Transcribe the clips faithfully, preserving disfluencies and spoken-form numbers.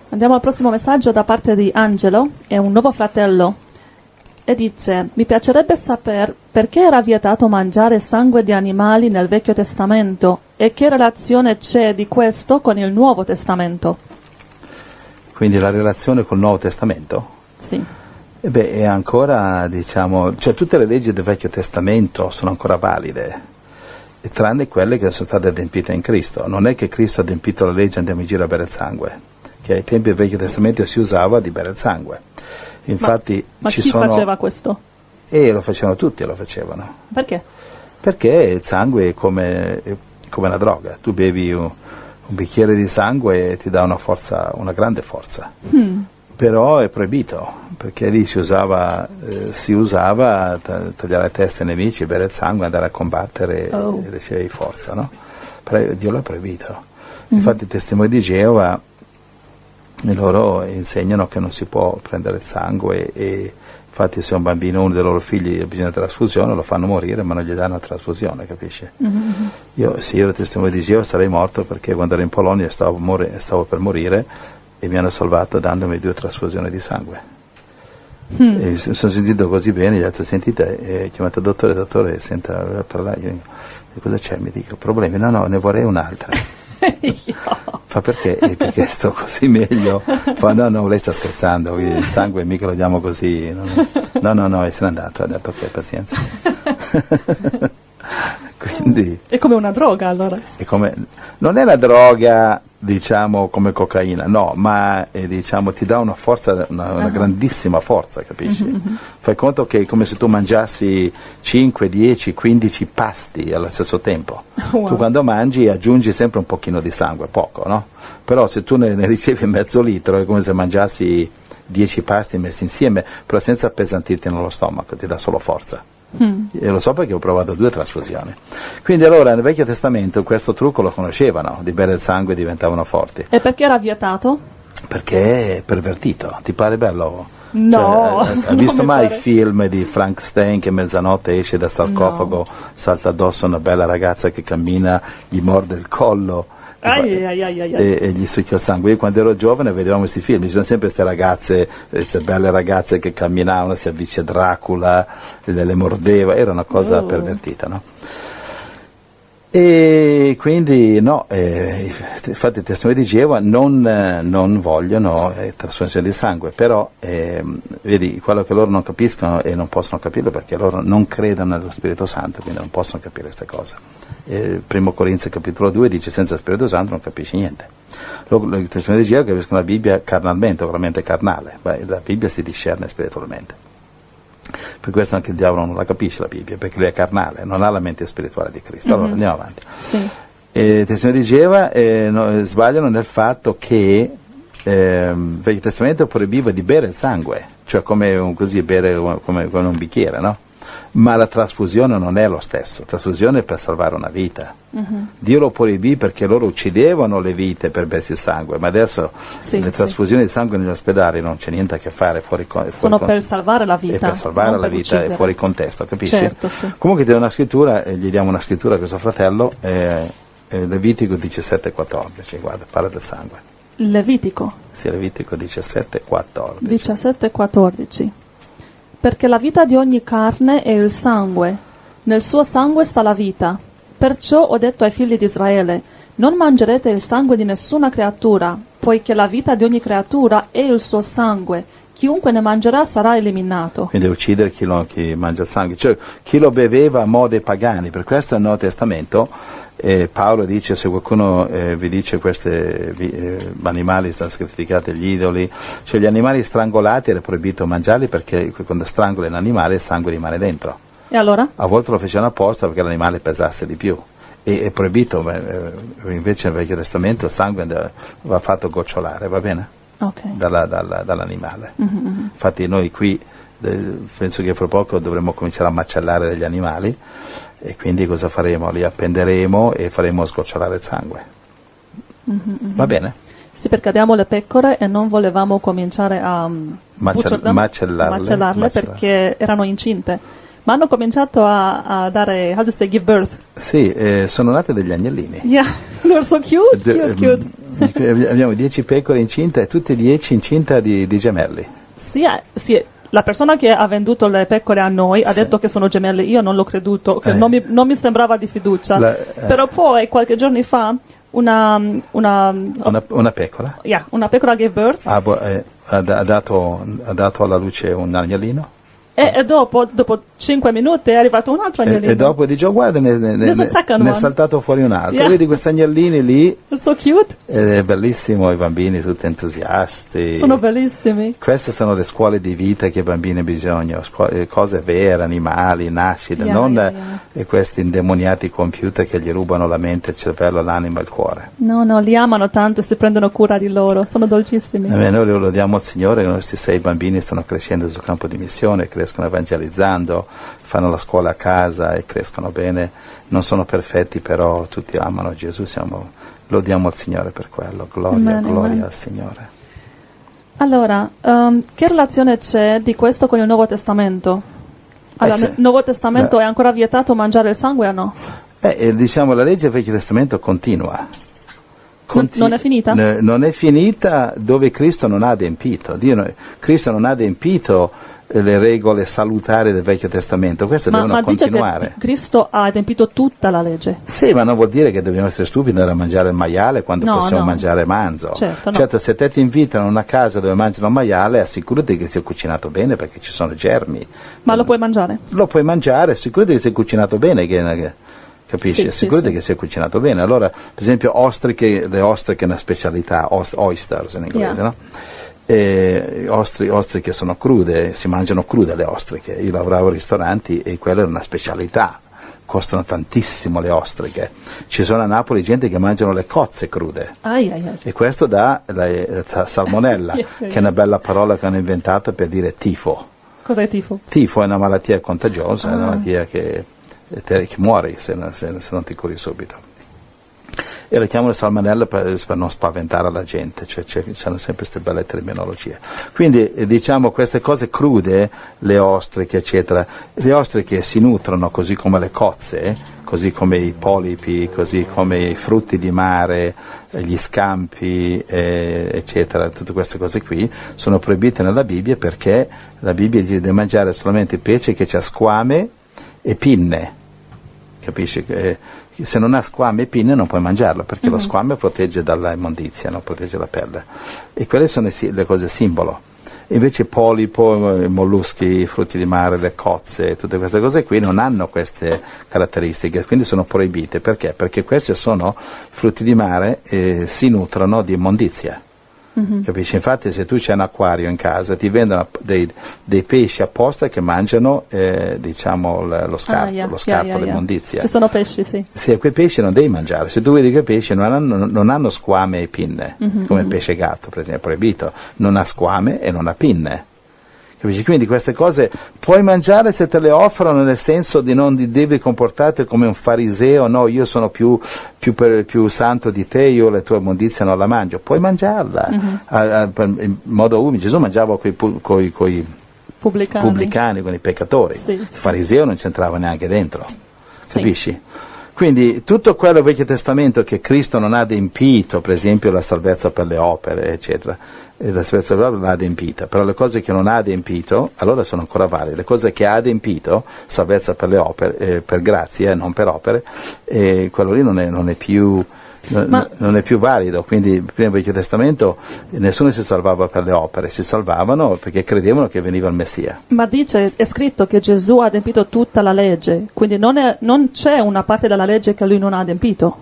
Andiamo al prossimo messaggio da parte di Angelo, è un nuovo fratello, e dice: mi piacerebbe sapere perché era vietato mangiare sangue di animali nel Vecchio Testamento e che relazione c'è di questo con il Nuovo Testamento. Quindi la relazione col Nuovo Testamento? Sì. E beh, è ancora, diciamo, cioè tutte le leggi del Vecchio Testamento sono ancora valide, tranne quelle che sono state adempiute in Cristo. Non è che Cristo ha adempito la legge e andiamo in giro a bere il sangue, che ai tempi del Vecchio Testamento si usava di bere il sangue. Infatti ma, ma ci chi sono... faceva questo? E lo facevano tutti, lo facevano. Perché? Perché il sangue è come, è come una droga. Tu bevi un, un bicchiere di sangue e ti dà una forza, una grande forza. Hmm. Però è proibito, perché lì si usava, eh, si usava tagliare la testa ai nemici, bere il sangue, andare a combattere oh. e ricevevi forza, no? Però Dio l'ha proibito. Mm-hmm. Infatti i testimoni di Geova, loro insegnano che non si può prendere il sangue, e infatti se un bambino, uno dei loro figli ha bisogno di trasfusione, lo fanno morire ma non gli danno la trasfusione, capisci? Mm-hmm. Io, se io ero testimone di Geova, sarei morto, perché quando ero in Polonia stavo, mor- stavo per morire e mi hanno salvato dandomi due trasfusioni di sangue. Mm. E mi sono sentito così bene, gli ho detto: sentite, eh, chiamate il dottore, dottore, senta, parlare. Io, cosa c'è? Mi dico: problemi? No, no, ne vorrei un'altra. Fa perché? Eh, perché sto così meglio. Fa no, no, lei sta scherzando, il sangue mica lo diamo così. No, no, no, e se n'è andato, ha detto ok, pazienza. Quindi è come una droga, allora? È come, non è una droga, diciamo, come cocaina, no, ma è, diciamo, ti dà una forza, una, una uh-huh. grandissima forza, capisci? Uh-huh. Fai conto che è come se tu mangiassi cinque, dieci, quindici pasti allo stesso tempo. Wow. Tu quando mangi aggiungi sempre un pochino di sangue, poco, no? Però se tu ne, ne ricevi mezzo litro è come se mangiassi dieci pasti messi insieme, però senza appesantirti nello stomaco, ti dà solo forza. Mm. E lo so perché ho provato due trasfusioni. Quindi allora nel Vecchio Testamento questo trucco lo conoscevano, di bere il sangue diventavano forti. E perché era vietato? Perché è pervertito. Ti pare bello? No, cioè, hai visto mai pare. il film di Frank Stein che mezzanotte esce dal sarcofago, no. salta addosso a una bella ragazza che cammina, gli morde il collo ai, ai, ai, ai. E, e gli succhia il sangue? Io quando ero giovane vedevamo questi film, ci sono sempre queste ragazze, queste belle ragazze che camminavano, si avvice Dracula, le, le mordeva, era una cosa oh. pervertita, no? E quindi no, eh, infatti i testimoni di Geova non, eh, non vogliono eh, trasfusione di sangue, però eh, vedi, quello che loro non capiscono e non possono capirlo perché loro non credono nello Spirito Santo, quindi non possono capire queste cose. Eh, primo Corinzi capitolo due dice: senza Spirito Santo non capisci niente. Loro, i testimoni di Geova capiscono la Bibbia carnalmente, veramente carnale. Beh, la Bibbia si discerne spiritualmente. Per questo anche il diavolo non la capisce la Bibbia, perché lui è carnale, non ha la mente spirituale di Cristo. Allora mm-hmm. andiamo avanti. Sì. E i testimoni di Geova eh, no, sbagliano nel fatto che eh, il Vecchio Testamento proibiva di bere il sangue, cioè come un, così bere come, come un bicchiere, no? Ma la trasfusione non è lo stesso, la trasfusione è per salvare una vita. Mm-hmm. Dio lo proibì perché loro uccidevano le vite per bersi il sangue, ma adesso sì, le trasfusioni sì. di sangue negli ospedali non c'è niente a che fare, fuori, fuori sono con, per salvare la vita, è per salvare la per vita uccidere. È fuori contesto, capisci? Certo, sì. Comunque ti do una scrittura, eh, gli diamo una scrittura a questo fratello, eh, eh, Levitico diciassette quattordici, guarda, parla del sangue. Levitico? Sì, Levitico diciassette quattordici. diciassette quattordici. Perché la vita di ogni carne è il sangue, nel suo sangue sta la vita. Perciò ho detto ai figli di Israele: non mangerete il sangue di nessuna creatura, poiché la vita di ogni creatura è il suo sangue. Chiunque ne mangerà sarà eliminato. Quindi uccidere chi, lo, chi mangia il sangue, cioè chi lo beveva a mo' dei pagani. Per questo nel Nuovo Testamento eh, Paolo dice: se qualcuno eh, vi dice questi eh, animali sono sacrificati agli idoli, cioè gli animali strangolati era proibito mangiarli perché quando strangoli un animale il sangue rimane dentro. E allora? A volte lo facevano apposta perché l'animale pesasse di più. E è proibito, eh, invece nel Vecchio Testamento il sangue va fatto gocciolare, va bene? Okay. Dalla, dalla, dall'animale. Mm-hmm. Infatti noi qui eh, penso che fra poco dovremo cominciare a macellare degli animali e quindi cosa faremo? Li appenderemo e faremo sgocciolare il sangue. Mm-hmm. Va bene? Sì, perché abbiamo le pecore e non volevamo cominciare a Macell- buccio- macellarle, macellarle, macellarle perché erano incinte. Ma hanno cominciato a, a dare, how to say, give birth? Sì, eh, sono nate degli agnellini. Yeah, they're so cute, cute, cute. Abbiamo dieci pecore incinta e tutte e dieci incinta di, di gemelli. Sì, eh, sì, la persona che ha venduto le pecore a noi ha Sì. detto che sono gemelli, io non l'ho creduto, che Eh. non, mi, non mi sembrava di fiducia. La- eh. Però poi, qualche giorno fa, una, una, Una, una pecora yeah, una pecora gave birth ha, bo- eh, ha da- ha dato, ha dato alla luce un agnellino. e, e dopo, dopo cinque minuti è arrivato un altro E, agnellino. e dopo dice, oh, guarda, ne, ne, There's a ne- second ne è one. saltato fuori un altro. Yeah. Vedi questi agnellini lì, It's so cute, ed è bellissimo, i bambini tutti entusiasti. sono bellissimi. Queste sono le scuole di vita che i bambini hanno bisogno, scuo- eh, cose vere, animali, nascite, Yeah, non yeah, eh, yeah. eh, questi indemoniati computer che gli rubano la mente, il cervello, l'anima e il cuore. No, no, li amano tanto e si prendono cura di loro, sono dolcissimi. E noi lo diamo al Signore che i nostri sei bambini stanno crescendo sul campo di missione, crescono evangelizzando, fanno la scuola a casa e crescono bene. Non sono perfetti, però tutti amano Gesù, siamo, lo diamo al Signore per quello. Gloria, Amen, gloria amen. al Signore. Allora, ehm, che relazione c'è di questo con il Nuovo Testamento? Allora, Eh, sì. nel Nuovo Testamento Eh. è ancora vietato mangiare il sangue o no? Eh, eh, diciamo, la legge del Vecchio Testamento continua. Conti- non è finita? n- non è finita dove Cristo non ha adempito. Dio no- Cristo non ha adempito eh, le regole salutari del Vecchio Testamento, queste Ma, devono ma dice continuare. che Cristo ha adempito tutta la legge. Sì, ma non vuol dire che dobbiamo essere stupidi da mangiare il maiale quando No, possiamo no. mangiare manzo. Certo, no. Certo, se te ti invitano in una casa dove mangiano maiale, assicurati che sia cucinato bene perché ci sono germi. Ma lo puoi mangiare? Lo puoi mangiare, assicurati che sia cucinato bene, che, che- capisci? Sì, Assicurati sì, che sia cucinato bene. Allora, per esempio, ostriche, le ostriche è una specialità, ost- oysters in inglese, Yeah. no? E ostri- ostriche sono crude, si mangiano crude le ostriche. Io lavoravo in ristoranti e quella è una specialità. Costano tantissimo le ostriche. Ci sono a Napoli gente che mangiano le cozze crude. Ai, ai, ai. E questo dà la, la salmonella, Yeah, yeah, che è una bella parola che hanno inventato per dire tifo. Cos'è tifo? Tifo è una malattia contagiosa, è una Ah. malattia che, che muori se, non- se- se non ti curi subito. E lo chiamano salmonella per, per non spaventare la gente, cioè c'è, c'hanno sempre queste belle terminologie. Quindi eh, diciamo queste cose crude, le ostriche eccetera, le ostriche si nutrono così come le cozze, così come i polipi, così come i frutti di mare, eh, gli scampi eh, eccetera, tutte queste cose qui sono proibite nella Bibbia perché la Bibbia dice di mangiare solamente pesce che c'ha squame e pinne, capisci? Eh, se non ha squame e pinne non puoi mangiarlo perché Mm-hmm. lo squame protegge dalla immondizia, no? Protegge la pelle, e quelle sono le, si- le cose simbolo. Invece polipo, eh, molluschi, frutti di mare, le cozze, tutte queste cose qui non hanno queste caratteristiche, quindi sono proibite. Perché? Perché questi sono frutti di mare e si nutrono di immondizia. Mhm. Capisci? Infatti se tu c'hai un acquario in casa ti vendono dei, dei pesci apposta che mangiano eh, diciamo l- lo scarto, Ah, yeah, lo scarto, yeah, yeah, yeah. l'immondizia. Ci sono pesci, sì. Sì, quei pesci non devi mangiare. Se tu vedi quei pesci non hanno, non hanno squame e pinne, Mhm, come il mhm. pesce gatto per esempio, proibito, non ha squame e non ha pinne. Capisci? Quindi queste cose puoi mangiare se te le offrono, nel senso di non di devi comportarti come un fariseo, no, io sono più, più, per- più santo di te, io le tue immondizie non la mangio. Puoi mangiarla Mhm. a- a- per- in modo umile. Gesù mangiava coi, pu- coi, coi Pubblicani. pubblicani, con i peccatori. Sì, Il sì. fariseo non c'entrava neanche dentro. Sì. Capisci? Quindi tutto quello del Vecchio Testamento che Cristo non ha adempito, per esempio la salvezza per le opere, eccetera, e la salvezza per le opere l'ha adempita, però le cose che non ha adempito, allora sono ancora valide. Le cose che ha adempito, salvezza per le opere, eh, per grazie, non per opere, eh, quello lì non è, non è più... non- Ma- non è più valido. Quindi prima del Vecchio Testamento nessuno si salvava per le opere, si salvavano perché credevano che veniva il Messia. Ma dice, è scritto che Gesù ha adempito tutta la legge, quindi non, è- non c'è una parte della legge che lui non ha adempito.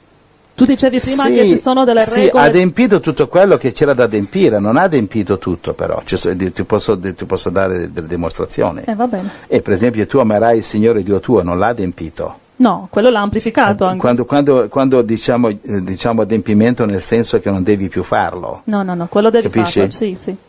Tu dicevi prima Sì, che ci sono delle sì, regole. ha adempito tutto quello che c'era da adempire, non ha adempito tutto però, Ci so- ti, posso, ti posso dare delle dimostrazioni. Eh, va bene. E per esempio tu amerai il Signore Dio tuo, non l'ha adempito. No, quello l'ha amplificato anche. Quando, quando, quando diciamo, eh, diciamo adempimento nel senso che non devi più farlo. No, no, no, quello devi Capisci? farlo, sì, sì.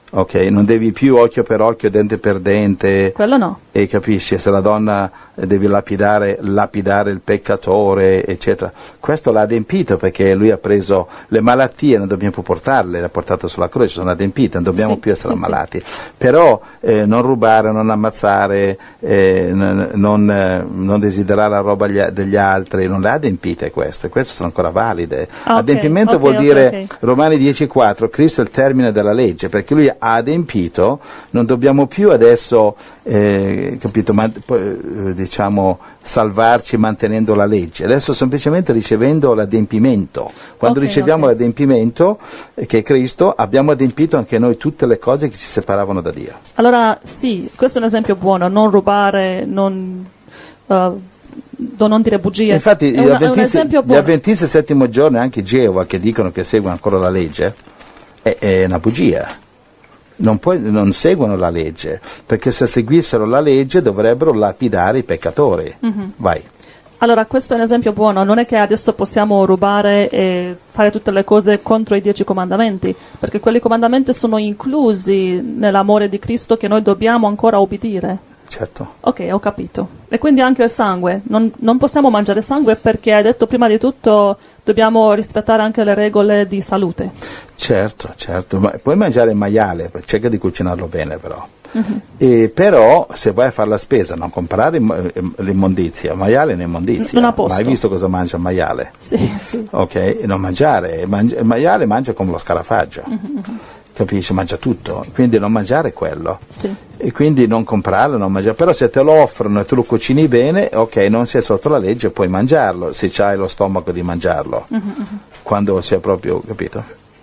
ok? Non devi più occhio per occhio, dente per dente. Quello no. E capisci, se la donna deve lapidare, lapidare il peccatore, eccetera. Questo l'ha adempito perché lui ha preso le malattie, non dobbiamo più portarle, le ha portate sulla croce, sono adempite, non dobbiamo sì, più essere sì, ammalati. Sì. Però eh, non rubare, non ammazzare, eh, non, non, eh, non desiderare la roba gli, degli altri, non le ha adempite queste, queste sono ancora valide. Ah, Adempimento okay, vuol okay, dire, okay. Romani dieci quattro, Cristo è il termine della legge, perché lui ha adempito, non dobbiamo più adesso eh, capito, man, eh, diciamo salvarci mantenendo la legge, adesso semplicemente ricevendo l'adempimento. Quando okay, riceviamo okay. l'adempimento eh, che è Cristo, abbiamo adempito anche noi tutte le cose che ci separavano da Dio. Allora sì, questo è un esempio buono, non rubare, non, uh, non dire bugie. Infatti è gli, una, avventisti, è un gli avventisti del settimo giorno e anche Geova che dicono che seguono ancora la legge è, è una bugia. Non, puoi, non seguono la legge, perché se seguissero la legge dovrebbero lapidare i peccatori. Mm-hmm. Vai. Allora, questo è un esempio buono, non è che adesso possiamo rubare e fare tutte le cose contro i dieci comandamenti, perché quei comandamenti sono inclusi nell'amore di Cristo che noi dobbiamo ancora obbedire. Certo. Ok, ho capito. E quindi anche il sangue, non, non possiamo mangiare sangue perché hai detto prima di tutto dobbiamo rispettare anche le regole di salute. Certo, certo, ma puoi mangiare il maiale, cerca di cucinarlo bene però. Uh-huh. E però se vai a fare la spesa non comprare l'immondizia, il maiale è un'immondizia. Non a posto. Ma hai visto cosa mangia il maiale? Sì, sì. Ok, e non mangiare, il maiale mangia come lo scarafaggio. Uh-huh. Capisci? Mangia tutto, quindi non mangiare quello. Sì. E quindi non comprarlo, non mangiare. Però se te lo offrono e tu lo cucini bene, ok, non sei sotto la legge, puoi mangiarlo, se c'hai lo stomaco di mangiarlo. Uh-huh. Quando sei proprio, capito?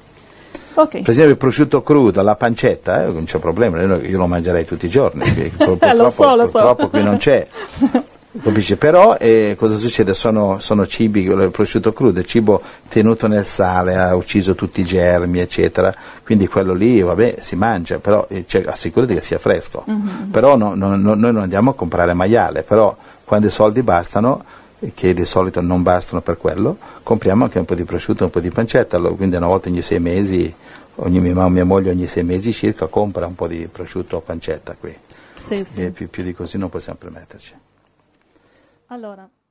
Okay. Per esempio il prosciutto crudo, la pancetta, eh, non c'è problema, io lo mangerei tutti i giorni, purtroppo, lo so, lo so. purtroppo qui non c'è. Capisci? Però eh, cosa succede? Sono, sono cibi, il prosciutto crudo è cibo tenuto nel sale, ha ucciso tutti i germi, eccetera, quindi quello lì, vabbè, si mangia, però eh, cioè, assicurati che sia fresco. Mm-hmm. Però no, no, no, noi non andiamo a comprare maiale, però quando i soldi bastano, che di solito non bastano per quello, compriamo anche un po' di prosciutto, un po' di pancetta, quindi una volta ogni sei mesi, ogni, mia, mia moglie ogni sei mesi circa compra un po' di prosciutto o pancetta qui. Sì, sì. E più, più di così non possiamo permetterci. Allora.